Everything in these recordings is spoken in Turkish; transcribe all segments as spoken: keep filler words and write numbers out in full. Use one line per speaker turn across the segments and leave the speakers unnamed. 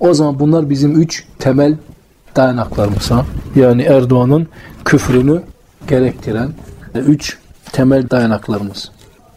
O zaman bunlar bizim üç temel dayanaklarımız. Ha? Yani Erdoğan'ın küfrünü gerektiren üç temel dayanaklarımız.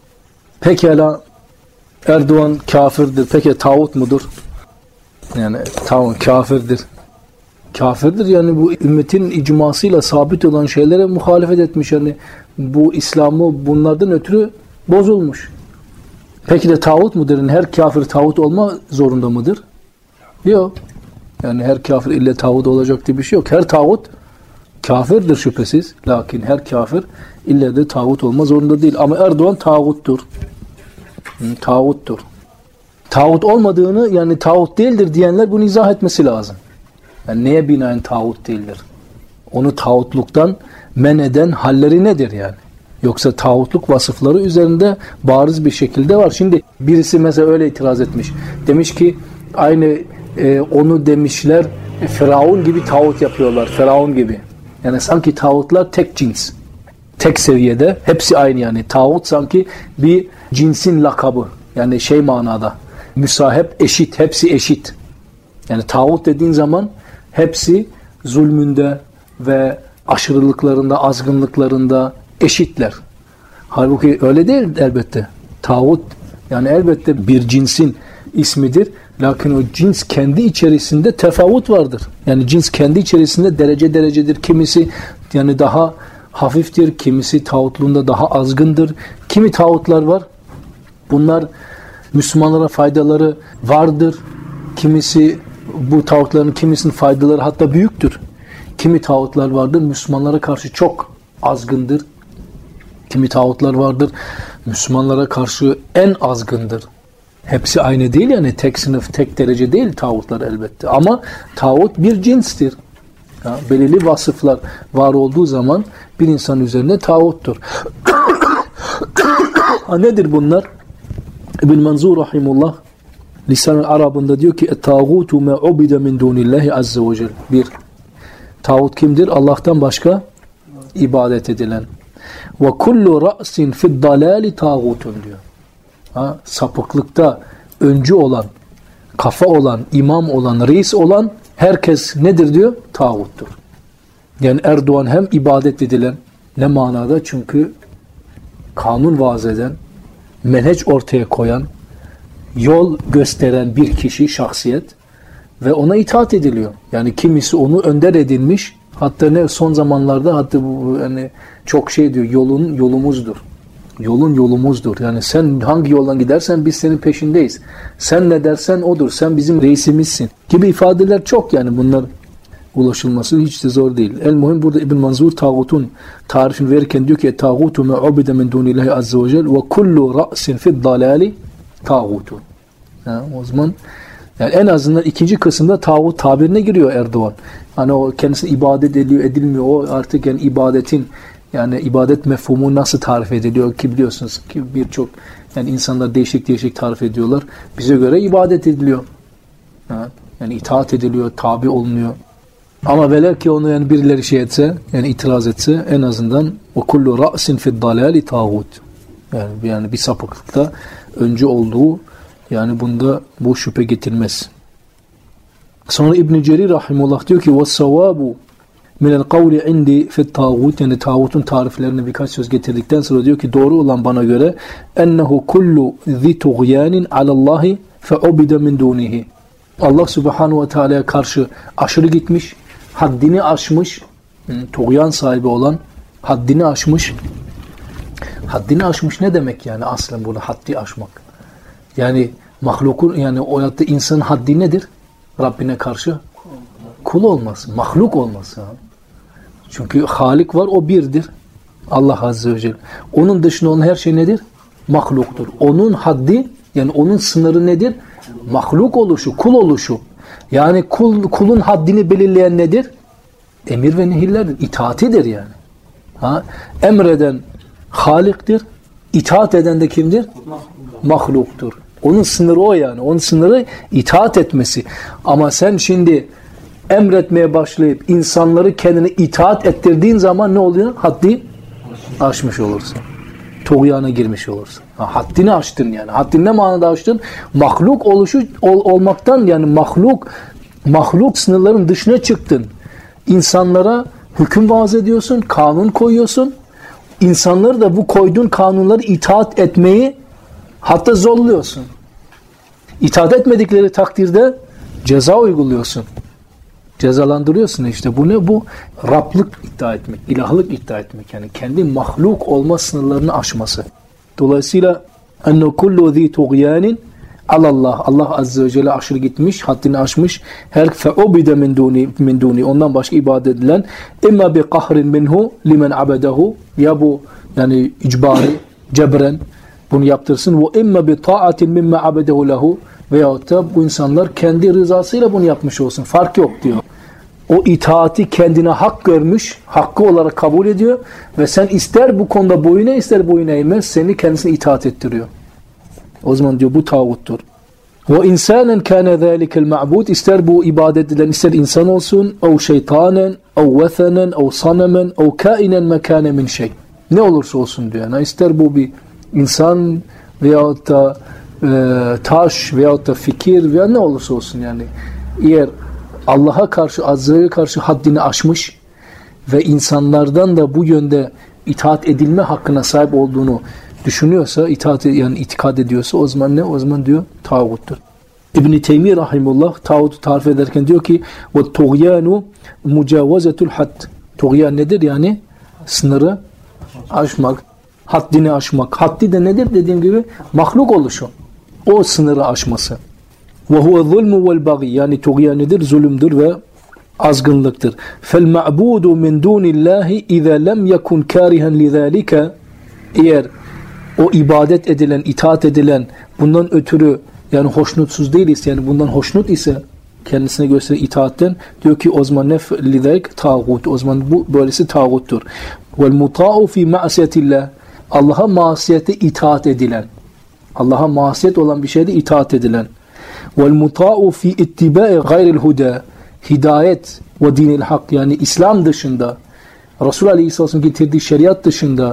Pekala Erdoğan kafirdir. Peki tağut mudur? Yani tamam kafirdir. Kafirdir yani bu ümmetin icmasıyla sabit olan şeylere muhalefet etmiş. Yani bu İslam'ı bunlardan ötürü bozulmuş. Peki de tağut mudur? Yani her kafir tağut olma zorunda mıdır? Yok. Yani her kafir ille tağut olacak diye bir şey yok. Her tağut kafirdir şüphesiz. Lakin her kafir ille de tağut olma zorunda değil. Ama Erdoğan tağuttur. Tağuttur. Tağut olmadığını yani tağut değildir diyenler bunu izah etmesi lazım. Yani neye binaen tağut değildir? Onu tağutluktan men eden halleri nedir yani? Yoksa tağutluk vasıfları üzerinde bariz bir şekilde var. Şimdi birisi mesela öyle itiraz etmiş. Demiş ki aynı e, onu demişler Firavun gibi tağut yapıyorlar. Firavun gibi. Yani sanki tağutlar tek cins. Tek seviyede. Hepsi aynı yani. Tağut sanki bir cinsin lakabı. Yani şey manada. Müsahep eşit. Hepsi eşit. Yani tağut dediğin zaman hepsi zulmünde ve aşırılıklarında, azgınlıklarında eşitler. Halbuki öyle değil elbette. Tağut yani elbette bir cinsin ismidir. Lakin o cins kendi içerisinde tefavut vardır. Yani cins kendi içerisinde derece derecedir. Kimisi yani daha hafiftir, kimisi tağutluğunda daha azgındır. Kimi tağutlar var? Bunlar Müslümanlara faydaları vardır. Kimisi bu tağutların kimisinin faydaları hatta büyüktür. Kimi tağutlar vardır Müslümanlara karşı çok azgındır. Kimi tağutlar vardır Müslümanlara karşı en azgındır. Hepsi aynı değil yani tek sınıf, tek derece değil tağutlar elbette. Ama tağut bir cinstir. Ya, belirli vasıflar var olduğu zaman bir insan üzerine tağuttur. Ha, nedir bunlar? İbn Manzur rahimullah Lisan-ı Arab'ında diyor ki "Et-tağutu ma ubide min dunillahi azze ve celle." Bir, tağut kimdir? Allah'tan başka ibadet edilen. Ve kullu ra'sin fi'd-dalali tağutun diyor. Ha, sapıklıkta öncü olan, kafa olan, imam olan, reis olan herkes nedir diyor? Tağuttur. Yani Erdoğan hem ibadet edilen, ne manada? Çünkü kanun vaaz eden, menheç ortaya koyan, yol gösteren bir kişi, şahsiyet ve ona itaat ediliyor. Yani kimisi onu önder edilmiş. Hatta ne son zamanlarda hatta bu yani çok şey diyor, yolun yolumuzdur. Yolun yolumuzdur. Yani sen hangi yoldan gidersen biz senin peşindeyiz. Sen ne dersen odur. Sen bizim reisimizsin. Gibi ifadeler çok yani bunlar ulaşılması hiç de zor değil. El muhim burada İbn Manzur tağutun tarifini verirken diyor ki tağutu ma ubide min dunillahi azze ve celle ve kullu ra'sin fi'd-dalali tağutun. O zaman yani en azından ikinci kısımda tağut tabirine giriyor Erdoğan. Hani o kendisine ibadet ediliyor, edilmiyor. O artık yani ibadetin yani ibadet mefhumu nasıl tarif ediliyor ki biliyorsunuz ki birçok yani insanlar değişik değişik tarif ediyorlar. Bize göre ibadet ediliyor. Yani itaat ediliyor, tabi olunuyor. Ama velev ki onu yani birileri şey etse, yani itiraz etse en azından o kullu ra'sin fi'd-dalali tağut. Yani yani bir sapıklıkta öncü olduğu yani bunda bu şüphe getirmez. Sonra İbn Cerir rahimehullah diyor ki "Ve's-savabu minel kavli indi fi't-tağut." Yani tağutun tariflerini birkaç söz getirdikten sonra diyor ki doğru olan bana göre ennehu kullu zi tuğyanin alallahi fe'ubide min dunihi. Allah Subhanahu ve Teala'ya karşı aşırı gitmiş, haddini aşmış, tuğyan sahibi olan, haddini aşmış. Haddini aşmış ne demek yani aslen burada haddi aşmak? Yani mahlukun yani o hayatta insanın haddi nedir? Rabbine karşı kul olması, mahluk olması. Çünkü Halik var, o birdir. Allah Azze ve Celle. Onun dışında olan her şey nedir? Mahluktur. Onun haddi yani onun sınırı nedir? Mahluk oluşu, kul oluşu. Yani kul, kulun haddini belirleyen nedir? Emir ve nehirlerdir. İtaatidir yani. Ha? Emreden Halik'tir. İtaat eden de kimdir? Mahluktur. Onun sınırı o yani. Onun sınırı itaat etmesi. Ama sen şimdi emretmeye başlayıp insanları kendine itaat ettirdiğin zaman ne oluyor? Haddi aşmış olursun. Tuğyana girmiş olursun. Ha, haddini aştın yani. Haddini ne manada aştın? Mahluk oluşu ol, olmaktan yani mahluk mahluk sınırların dışına çıktın. İnsanlara hüküm vaaz ediyorsun, kanun koyuyorsun. İnsanları da bu koyduğun kanunları itaat etmeyi hatta zorluyorsun. İtaat etmedikleri takdirde ceza uyguluyorsun. Cezalandırıyorsun işte. Bu ne? Bu Rablık iddia etmek, ilahlık iddia etmek. Yani kendi mahluk olma sınırlarını aşması. Dolayısıyla enne kullu zi tuğyanin alallah. Allah azze ve celle aşırı gitmiş, haddini aşmış. Her fe'ubide min duni min duni. Ondan başka ibadet edilen imma bi qahrin minhu limen abedehu. Ya bu yani icbari, cebren bunu yaptırsın. Ve imma bi ta'atin mimma abedehu lehu. Veyahut da bu insanlar kendi rızasıyla bunu yapmış olsun. Fark yok diyor. O itaati kendine hak görmüş, hakkı olarak kabul ediyor ve sen ister bu konuda boyun eğ, ister boyun eğmez, seni kendisine itaat ettiriyor. O zaman diyor bu tağuttur. Ve insanen kana zalikel ma'bud, ister bu ibadet edilen ister insan olsun, o şeytanen, o vesanen, o sanamen, o kainen mekane min şey. Ne olursa olsun diyor. Yani ister bu bir insan veyahut da e, taş veyahut da fikir veya ne olursa olsun yani. Eğer Allah'a karşı, Azze'ye karşı haddini aşmış ve insanlardan da bu yönde itaat edilme hakkına sahip olduğunu düşünüyorsa, itaat yani itikad ediyorsa o zaman ne? O zaman diyor tağuttur. İbn-i Teymiye rahimullah tağutu tarif ederken diyor ki وَالْتُغْيَانُ مُجَاوَزَةُ الْحَدِّ. Tuğyan nedir? Yani sınırı aşmak, haddini aşmak. Haddi de nedir? Dediğim gibi mahluk oluşu. O sınırı aşması. وَهُوَ الظُّلْمُ وَالْبَغِيِ. Yani tuğyan nedir? Zulümdür ve azgınlıktır. فَالْمَعْبُودُ مِنْ دُونِ اللّٰهِ اِذَا لَمْ يَكُنْ كَارِهًا لِذَٰلِكَ. Eğer o ibadet edilen, itaat edilen bundan ötürü yani hoşnutsuz değiliz, yani bundan hoşnut ise kendisine gösteren itaatten diyor ki o zaman ne lidayk tağut, o zaman bu böylesi tağuttur. Vel muta'u fi ma'siyetillah. Allah'a masiyete itaat edilen, Allah'a masiyet olan bir şeyde itaat edilen. Vel muta'u fi ittiba'i gayril huda. Hidayet ve dinil hak, yani İslam dışında, Resul Aleyhisselam'ın getirdiği şeriat dışında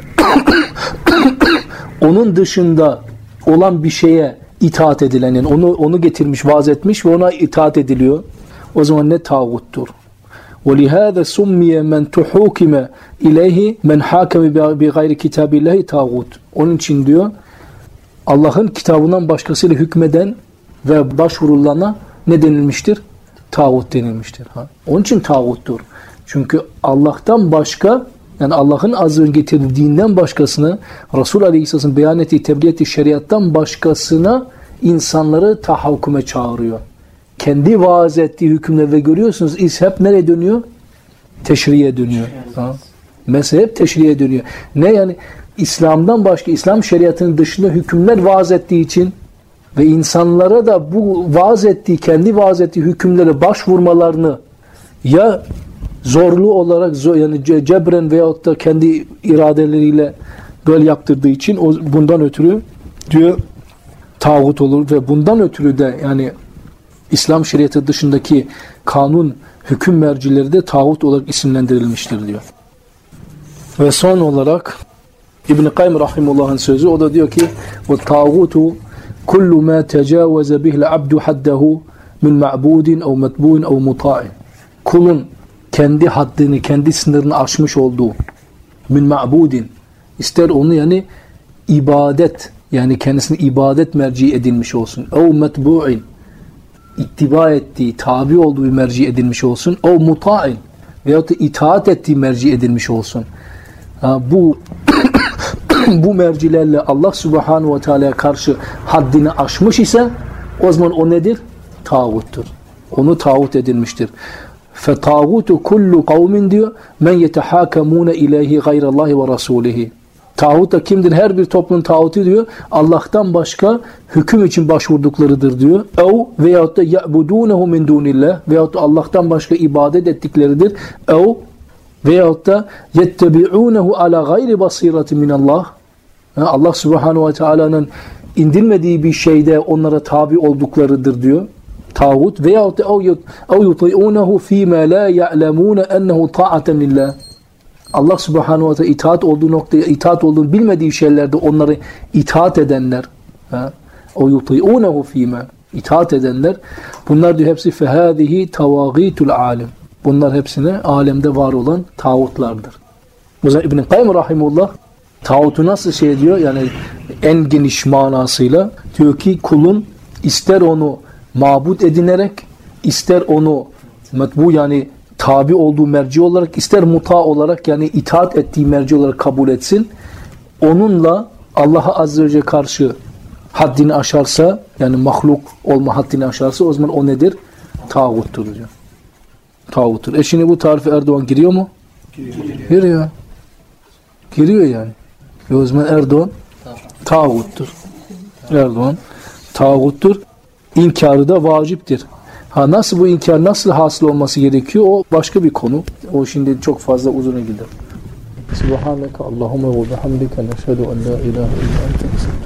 onun dışında olan bir şeye itaat edilen, yani onu onu getirmiş, vaaz etmiş ve ona itaat ediliyor. O zaman ne tağuttur. وَلِهَذَا سُمِّيَ مَنْ تُحُوكِمَ اِلَيْهِ مَنْ حَاكَمِ بِغَيْرِ كِتَابِ اللّٰهِ tağut. Onun için diyor Allah'ın kitabından başkasıyla hükmeden ve başvurulana ne denilmiştir? Tağut denilmiştir. Ha. Onun için tağuttur. Çünkü Allah'tan başka, yani Allah'ın az önce getirdiği dinden başkasını, Resul Aleyhisselam'ın beyan ettiği, tebliğ ettiği şeriattan başkasına insanları tahakküme çağırıyor. Kendi vaaz ettiği hükümlerde görüyorsunuz, iz hep nereye dönüyor? Teşriye dönüyor. Ha? Mesela hep teşriye dönüyor. Ne yani? İslam'dan başka, İslam şeriatının dışında hükümler vaaz ettiği için ve insanlara da bu vaaz ettiği, kendi vaaz ettiği hükümlere başvurmalarını ya zorlu olarak yani cebren veyahut da kendi iradeleriyle böyle yaptırdığı için o, bundan ötürü diyor tağut olur ve bundan ötürü de yani İslam şeriatı dışındaki kanun hüküm mercileri de tağut olarak isimlendirilmiştir diyor. Ve son olarak İbn-i Kayyum Rahimullah'ın sözü, o da diyor ki وَالْتَاغُوتُ كُلُّ مَا تَجَاوَزَ بِهِ الْعَبْدُ حَدَّهُ مِنْ مَعْبُودٍ اَوْ مَتْبُوٍ اَوْ مُطَاعٍ. Kulun kendi haddini, kendi sınırını aşmış olduğu min ma'budin, ister onu yani ibadet, yani kendisini ibadet merci edilmiş olsun, ev metbu'in, ittiba ettiği, tabi olduğu merci edilmiş olsun, ev muta'in veyahut da itaat ettiği merci edilmiş olsun. Ha, bu bu mercilerle Allah Subhanahu ve Teala'ya karşı haddini aşmış ise o zaman o nedir? Tağuttur. Onu tağut edilmiştir. فَتَاغُوتُ كُلُّ قَوْمٍ diyor مَنْ يَتَحَاكَمُونَ اِلَيْهِ غَيْرَ اللّٰهِ وَرَسُولِهِ. Tağut da kimdir? Her bir toplumun tağutu diyor Allah'tan başka hüküm için başvurduklarıdır diyor. اَوْ veyahut da يَعْبُدُونَهُ مِنْ دُونِ اللّٰهِ veyahut da Allah'tan başka ibadet ettikleridir. اَوْ veyahut da يَتَّبِعُونَهُ عَلَى غَيْرِ بَصِيرَةٍ مِنَ اللّٰهِ. Allah Subhanahu ve Teala'nın indirmediği bir şeyde onlara tabi olduklarıdır diyor tağut. Veyahut da اَوْ يُطِعُونَهُ ف۪ي مَا لَا يَعْلَمُونَ اَنَّهُ طَاعَةً لِلّٰهِ. Allah Subhanahu ve Teala itaat olduğu noktaya, itaat olduğunu bilmediği şeylerde onları itaat edenler. اَوْ يُطِعُونَهُ ف۪ي مَا itaat edenler, bunlar diyor hepsi fehâzihi tavâgîtul âlim. Bunlar hepsine alemde var olan tağutlardır. O zaman İbn-i Kayyum rahimullah tağutu nasıl şey diyor? Yani en geniş manasıyla diyor ki kulun ister onu mabut edinerek, ister onu metbu yani tabi olduğu merci olarak, ister muta olarak yani itaat ettiği merci olarak kabul etsin. Onunla Allah'a azze ve celle karşı haddini aşarsa, yani mahluk olma haddini aşarsa, o zaman o nedir? Tağuttur diyor. Tağuttur. E şimdi bu tarife Erdoğan giriyor mu? Giriyor. Giriyor. Giriyor yani. E o zaman Erdoğan tağuttur. Erdoğan tağuttur. İnkarı da vaciptir. Ha nasıl bu inkar nasıl hasıl olması gerekiyor? O başka bir konu. O şimdi çok fazla uzuna gider. Subhaneke Allahümme ve bihamdike neşhedü en la ilahe illa ente